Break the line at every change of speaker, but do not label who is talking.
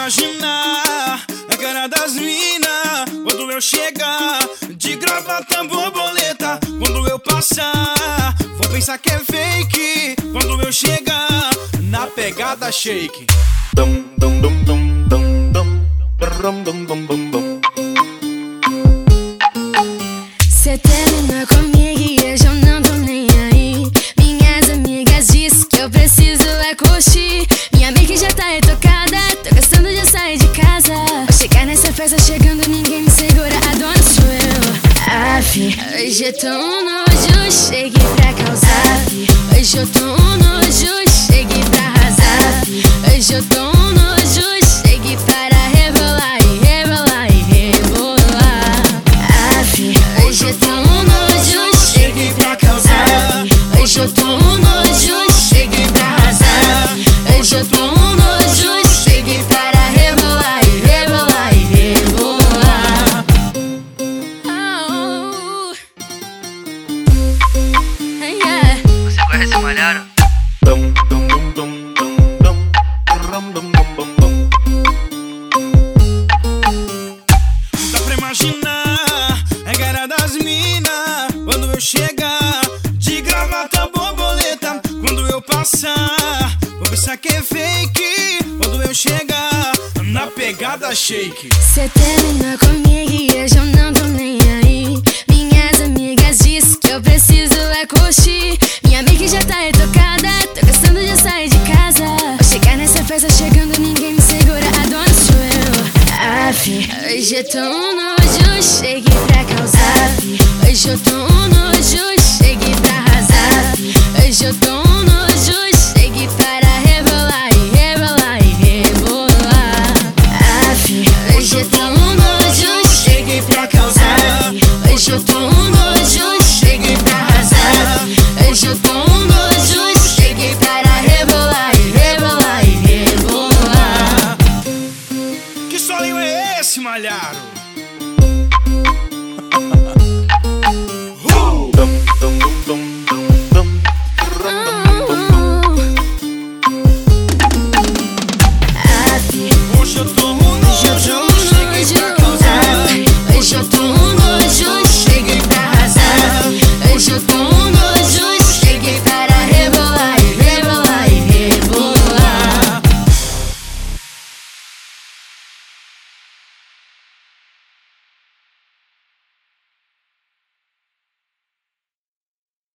imaginar a cara das mina quando eu chegar de gravata borboleta. Quando eu passar, vou pensar que é fake. Quando eu chegar na pegada shake. Dum dum dum dum dum dum dum dum dum dum dum.
Cê terminou comigo e eu já não tô nem aí. Minhas amigas dizem que eu preciso é curtir. Minha make já tá retocada, tô gostando de sair de casa. Ao chegar nessa festa chegando ninguém me segura, a dona sou eu. Aff, hoje eu tô um nojo, cheguei pra causar. Hoje eu tô um nojo, cheguei pra arrasar. Hoje eu tô um nojo, cheguei para rebolar e rebolar e rebolar. Aff, hoje eu tô um nojo, cheguei pra causar. Hoje eu tô um nojo, cheguei pra arrasar. Hoje eu tô um nojo, cheguei para rebolar e rebolar e rebolar. Oh. Yeah.
Você conhece o Malharo?
Dum dum dum dum dum dum dum dum dum. Dá pra imaginar a cara das mina quando eu chegar de gravata borboleta. Quando eu passar, vou pensar que é fake. Quando eu chegar na pegada shake.
Cê terminou comigo e eu já não tô nem aí. Minhas amigas dizem que eu preciso é curtir. Minha make já tá retocada, tô gostando de sair de casa. Ao chegar nessa festa chegando ninguém me segura, a dona sou eu. Aff, hoje eu tô um nojo, cheguei pra causar. Hoje eu tô um nojo, cheguei pra arrasar. Hoje eu tô um nojo, cheguei para rebolar e rebolar e rebolar. Aff, hoje eu tô um nojo, cheguei pra causar. Hoje eu tô um nojo, cheguei pra arrasar. Hoje eu tô um nojo, cheguei para rebolar e rebolar e rebolar.
Que solinho é esse, Malharo? Dum dum dum dum.